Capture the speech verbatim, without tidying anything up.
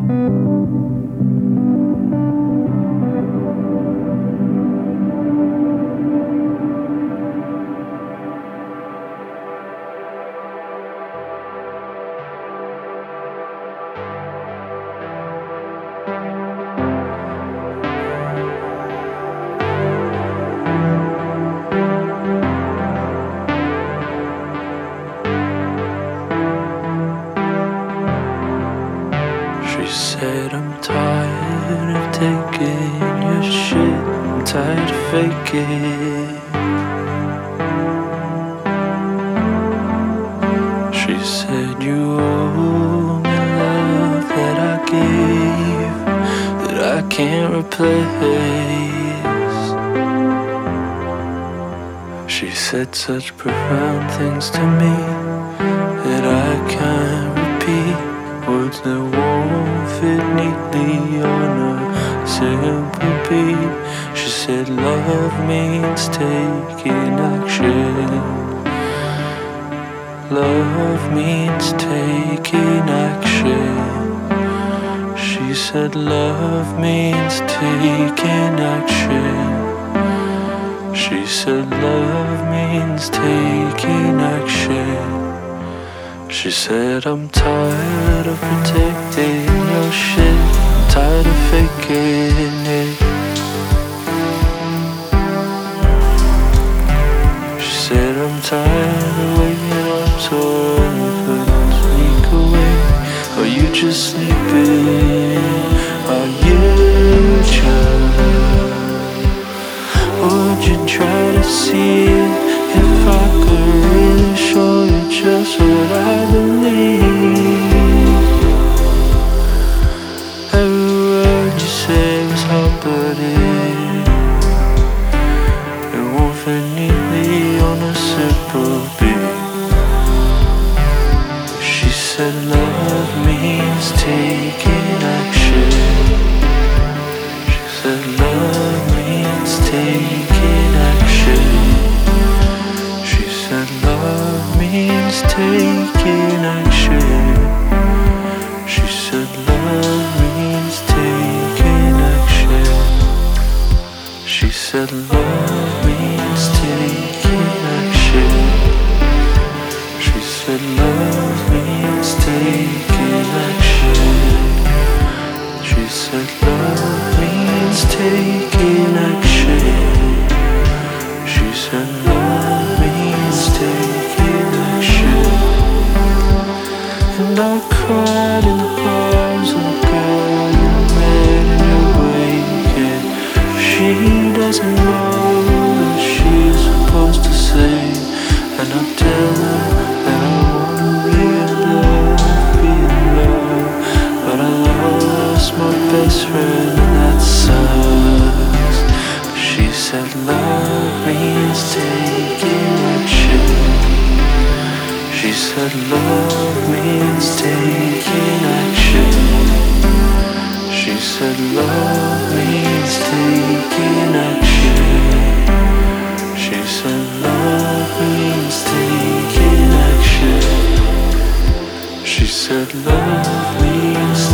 She said, I'm tired of taking your shit, I'm tired of faking. She said, you owe me love that I gave, that I can't replace. She said such profound things to me that I can't repeat, words that won't fit neatly on a simple beat. She said love means taking action. Love means taking action. She said love means taking action. She said love means taking action. She said, I'm tired of protecting your shit, I'm tired of faking it. She said, I'm tired of waking up so early for you to sneak away. Are you just sleeping? Are you child? Would you try to see it if I could really show you just what I believe? Every word you say was hard-blooded. It won't fit neatly on a simple beat. She said love means taking action. She said love means taking action. She said love means taking action. She said love means taking action. She said love means taking action. She said love means taking action. She said love means taking action. She said love means taking action. And I cried in the arms of the girl you met in your waking. She doesn't know what she's supposed to say, and I tell her that I wanna be in love, be in love, but I lost my best friend and that sucks. She said love means taking action. She said love means taking action. She said love means taking action. She said love means taking action. She said love means